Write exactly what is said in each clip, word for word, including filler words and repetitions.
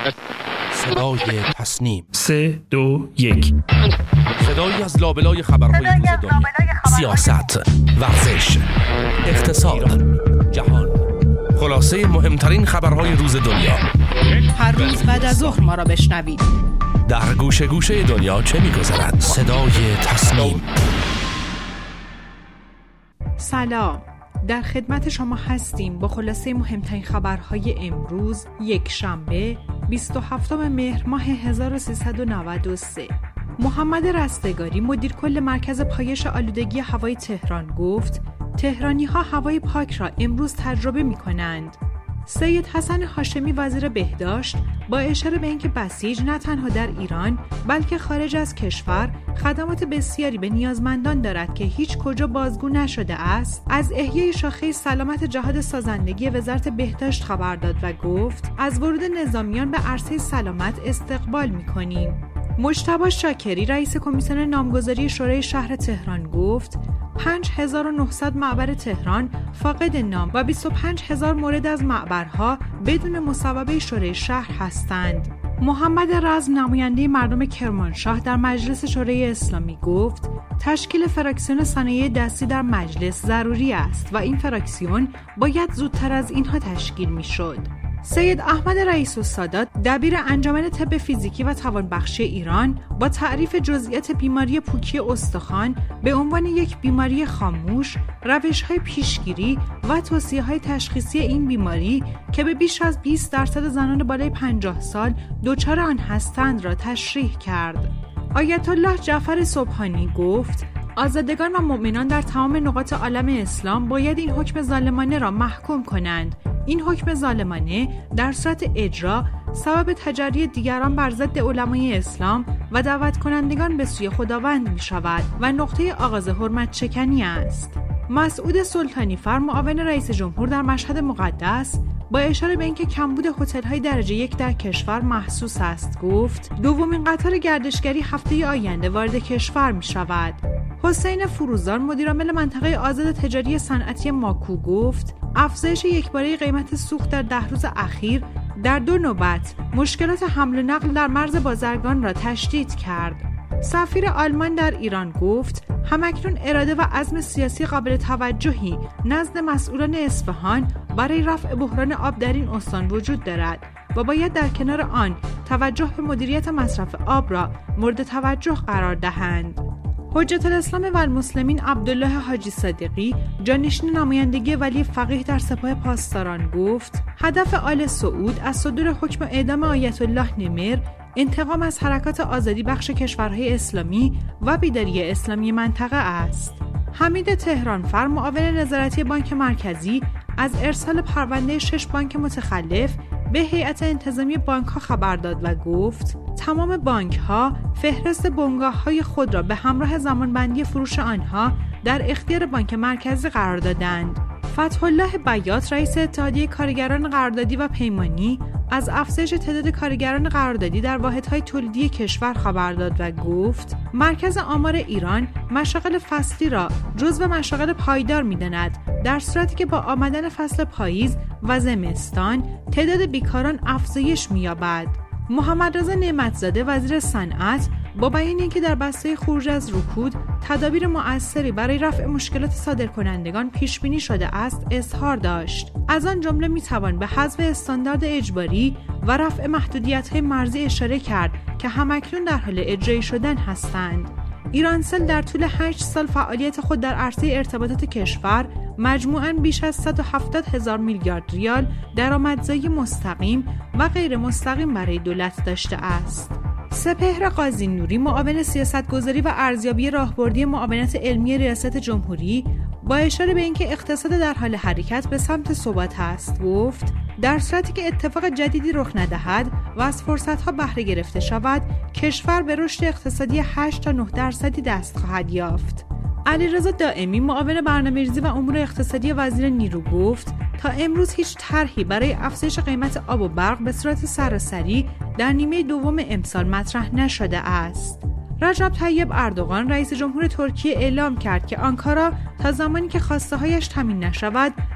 صدای تصنیم. سه دو یک. صدایی از لابلای خبرهای روز دنیا، سیاست، ورزش، اقتصاد، جهان، خلاصه مهمترین خبرهای روز دنیا. هر روز بعد از ظهر ما را بشنوید. در گوشه گوشه دنیا چه می‌گذرد؟ صدای تصنیم. سلام، در خدمت شما هستیم با خلاصه مهمترین خبرهای امروز یک شنبه بیست و هفتم مهر ماه هزار و سیصد و نود و سه. محمد رستگاری مدیر کل مرکز پایش آلودگی هوای تهران گفت تهرانی ها هوای پاک را امروز تجربه می کنند. سید حسن هاشمی وزیر بهداشت با اشاره به اینکه بسیج نه تنها در ایران بلکه خارج از کشور خدمات بسیاری به نیازمندان دارد که هیچ کجا بازگو نشده است، از احیای شاخه سلامت جهاد سازندگی وزارت بهداشت خبر داد و گفت از ورود نظامیان به عرصه سلامت استقبال می‌کنیم. مجتبی شاکری رئیس کمیسیون نامگذاری شورای شهر تهران گفت پنج هزار و نهصد معبر تهران فاقد نام و بیست و پنج هزار مورد از معبرها بدون مصوبه شورای شهر هستند. محمد رزم نماینده مردم کرمانشاه در مجلس شورای اسلامی گفت تشکیل فراکسیون صنایع دستی در مجلس ضروری است و این فراکسیون باید زودتر از اینها تشکیل می‌شد. سید احمد رئیس السادات دبیر انجمن طب فیزیکی و توانبخشی ایران با تعریف جزئیات بیماری پوکی استخوان به عنوان یک بیماری خاموش، روش‌های پیشگیری و توصیه‌های تشخیصی این بیماری که به بیش از بیست درصد زنان بالای پنجاه سال دچار آن هستند را تشریح کرد. آیت الله جعفر سبحانی گفت آزادگان و مؤمنان در تمام نقاط عالم اسلام باید این حکم ظالمانه را محکوم کنند. این حکم ظالمانه در صورت اجرا سبب تجری دیگران بر ضد علمای اسلام و دعوت کنندگان به سوی خداوند می شود و نقطه آغاز حرمت شکنی است. مسعود سلطانی فر معاون رئیس جمهور در مشهد مقدس با اشاره به اینکه کمبود هتل‌های درجه یک در کشور محسوس است گفت دومین قطار گردشگری هفته آینده وارد کشور می شود. حسین فروزان مدیرعامل منطقه آزاد تجاری صنعتی ماکو گفت افزایش یکباره قیمت سوخت در ده روز اخیر در دو نوبت مشکلات حمل و نقل در مرز بازرگان را تشدید کرد. سفیر آلمان در ایران گفت همکنون اراده و عزم سیاسی قابل توجهی نزد مسئولان اصفهان برای رفع بحران آب در این استان وجود دارد و باید در کنار آن توجه به مدیریت مصرف آب را مورد توجه قرار دهند. حجت الاسلام و المسلمین عبدالله حاجی صادقی جانشین نمایندگی ولی فقیه در سپاه پاسداران گفت هدف آل سعود از صدور حکم اعدام آیت الله نمر انتقام از حرکات آزادی بخش کشورهای اسلامی و بیداری اسلامی منطقه است. حمید تهرانفر معاون نظارتی بانک مرکزی از ارسال پرونده شش بانک متخلف به هیئت انتظامی بانک‌ها خبر داد و گفت تمام بانک‌ها فهرست بنگاه‌های خود را به همراه زمانبندی فروش آنها در اختیار بانک مرکزی قرار دادند. فتح الله بیات رئیس اتحادیه کارگران قراردادی و پیمانی از افزایش تعداد کارگران قراردادی در واحدهای تولیدی کشور خبر داد و گفت مرکز آمار ایران مشاغل فصلی را جزو مشاغل پایدار می‌داند، در صورتی که با آمدن فصل پاییز و زمستان تعداد بیکاران افزایش می‌یابد. محمد رضا نعمتزاده وزیر صنعت با بیان اینکه در بسته خروج از رکود تدابیر مؤثری برای رفع مشکلات صادرکنندگان پیش بینی شده است اظهار داشت. از آن جمله میتوان به حذف استاندارد اجباری و رفع محدودیت‌های مرزی اشاره کرد که همکنون در حال اجرایی شدن هستند. ایرانسل در طول هشت سال فعالیت خود در عرصه ارتباطات کشور مجموعاً بیش از صد و هفتاد هزار میلیارد ریال درآمدزایی مستقیم و غیر مستقیم برای دولت داشته است. سپهر قاضی نوری معاون سیاستگذاری و ارزیابی راهبردی معاونت علمی ریاست جمهوری با اشاره به اینکه اقتصاد در حال حرکت به سمت ثبات است گفت در صورتی که اتفاق جدیدی رخ ندهد و از فرصت‌ها بهره گرفته شود کشور به رشد اقتصادی هشت تا نه درصدی دست خواهد یافت. علیرضا دائمی معاون برنامه‌ریزی و امور اقتصادی وزیر نیرو گفت تا امروز هیچ طرحی برای افزایش قیمت آب و برق به صورت سراسری در نیمه دوم امسال مطرح نشده است. رجب طیب اردوغان رئیس جمهور ترکیه اعلام کرد که آنکارا تا زمانی که خواسته‌هایش تامین نشود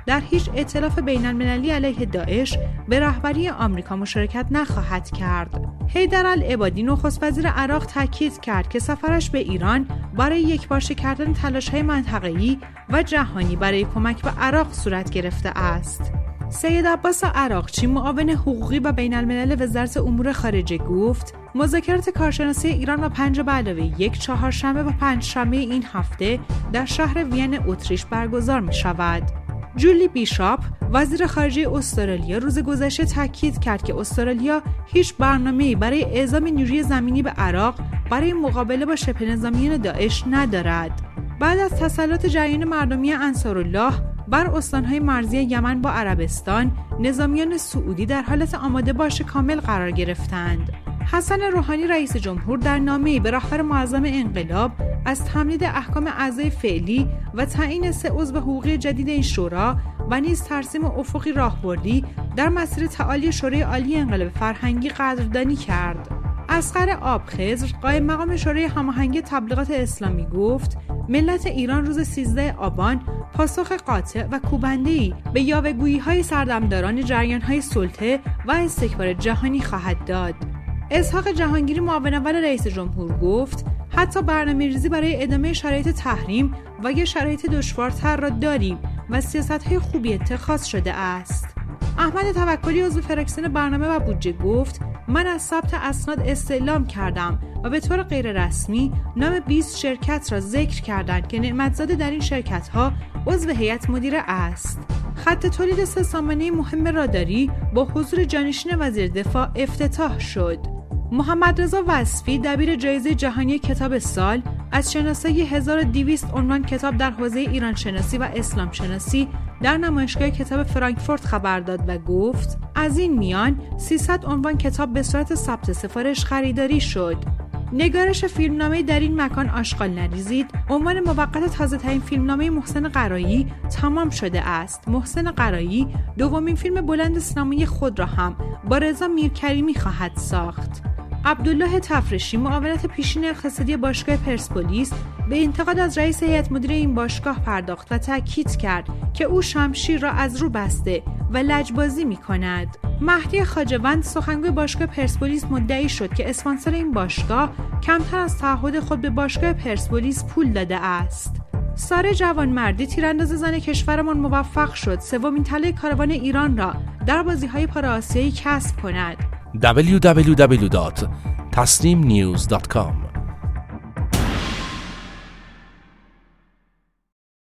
در هیچ ائتلاف بین‌المللی علیه داعش به رهبری آمریکا مشارکت نخواهد کرد. حیدرالعبادی نخست وزیر عراق تاکید کرد که سفرش به ایران برای یکپارچه کردن تلاش‌های منطقه‌ای و جهانی برای کمک به عراق صورت گرفته است. سید عباس عراقچی معاون حقوقی و بین‌الملل وزارت امور خارجه گفت مذاکرات کارشناسی ایران و پنج به علاوه یک چهارشنبه و پنجشنبه این هفته در شهر وین اتریش برگزار می شود. جولی بیشاپ وزیر خارجه استرالیا روز گذشته تاکید کرد که استرالیا هیچ برنامه‌ای برای اعزام نیروی زمینی به عراق برای مقابله با شبه نظامیان داعش ندارد. بعد از تسلط جریان مردمی انصارالله بر استانهای مرزی یمن با عربستان، نظامیان سعودی در حالت آماده باش کامل قرار گرفتند. حسن روحانی رئیس جمهور در نامه‌ای به رهبر معظم انقلاب از تمدید احکام اعضای فعلی و تعیین سه عضو حقوقی جدید این شورا و نیز ترسیم افقی راهبردی در مسیر تعالی شورای عالی انقلاب فرهنگی قدردانی کرد. اصغر آبخضر قائم مقام شورای هماهنگی تبلیغات اسلامی گفت ملت ایران روز سیزده آبان پاسخ قاطع و کوبنده‌ای به یاوه‌گویی‌های سردمداران جریان‌های سلطه و استکبار جهانی خواهد داد. اسحاق جهانگیری معاون اول رئیس جمهور گفت حتی برنامه‌ریزی برای ادامه شرایط تحریم و یا شرایط دشوارتر را داریم و سیاست‌های خوبی اتخاذ شده است. احمد توکلی عضو فراکسیون برنامه و بودجه گفت من از ثبت اسناد استعلام کردم و به طور غیر رسمی نام بیست شرکت را ذکر کردند که نعمتزاده در این شرکت‌ها عضو هیئت مدیره است. خط تولید سه سامانه مهم راداری با حضور جانشین وزیر دفاع افتتاح شد. محمد رضا وصفی دبیر جایزه جهانی کتاب سال از شناسایی هزار و دویست عنوان کتاب در حوزه ایران شناسی و اسلام شناسی در نمایشگاه کتاب فرانکفورت خبر داد و گفت از این میان سیصد عنوان کتاب به صورت ثبت سفارش خریداری شد. نگارش فیلمنامه در این مکان آشغال نریزید عنوان موقت تازه ترین فیلمنامه محسن قرایی تمام شده است. محسن قرایی دومین فیلم بلند سینمایی خود را هم با رضا میرکریمی خواهد ساخت. عبدالله تفرشی معاونت پیشین اقتصادی باشگاه پرسپولیس به انتقاد از رئیس هیئت مدیره این باشگاه پرداخت و تاکید کرد که او شمشیر را از رو بسته و لجبازی می کند. مهدی خواجه‌وند سخنگوی باشگاه پرسپولیس مدعی شد که اسپانسر این باشگاه کمتر از تعهد خود به باشگاه پرسپولیس پول داده است. ساره جوانمردی تیرانداز زن کشورمان موفق شد سومین طلای کاروان ایران را در بازی‌های پارآسیایی کسب کند. دبلیو دبلیو دبلیو دات تصنیم نیوز دات کام